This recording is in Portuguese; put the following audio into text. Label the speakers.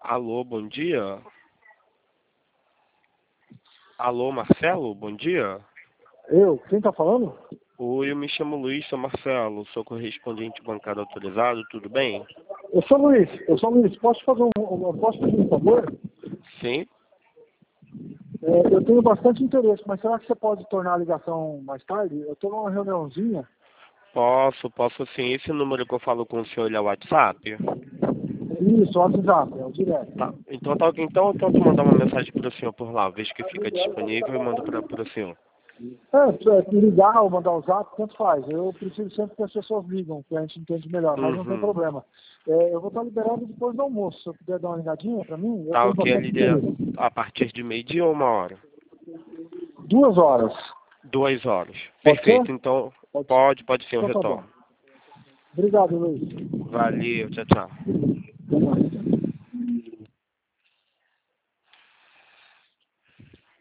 Speaker 1: Alô, bom dia. Alô, Marcelo, bom dia.
Speaker 2: Quem tá falando?
Speaker 1: Oi, eu me chamo Luiz, sou Marcelo, sou correspondente bancário autorizado, tudo bem?
Speaker 2: Eu sou Luiz, posso pedir um favor?
Speaker 1: Sim,
Speaker 2: Eu tenho bastante interesse, mas será que você pode tornar a ligação mais tarde? Eu tô numa reuniãozinha.
Speaker 1: posso sim. Esse número que eu falo com o senhor ele é o WhatsApp?
Speaker 2: Isso, WhatsApp, é o direto.
Speaker 1: Tá, então tá ok. Então eu tento mandar uma mensagem para o senhor por lá, vejo que fica disponível e mando para o senhor.
Speaker 2: Ligar ou mandar o zap, tanto faz. Eu preciso sempre que as pessoas ligam, que a gente entende melhor, mas não tem
Speaker 1: Uhum.
Speaker 2: problema. Eu vou estar liberado depois do almoço. Se eu puder dar uma ligadinha para mim, eu
Speaker 1: Tá
Speaker 2: tenho
Speaker 1: ok,
Speaker 2: bastante interesse.
Speaker 1: a partir de meio-dia ou 1 hora?
Speaker 2: 2 horas.
Speaker 1: 2 horas.
Speaker 2: Pode ser?
Speaker 1: Perfeito, então
Speaker 2: Pode ser.
Speaker 1: pode ser, eu
Speaker 2: Então tá bom.
Speaker 1: retorno.
Speaker 2: Obrigado, Luiz.
Speaker 1: Valeu, tchau, tchau.
Speaker 2: Até mais.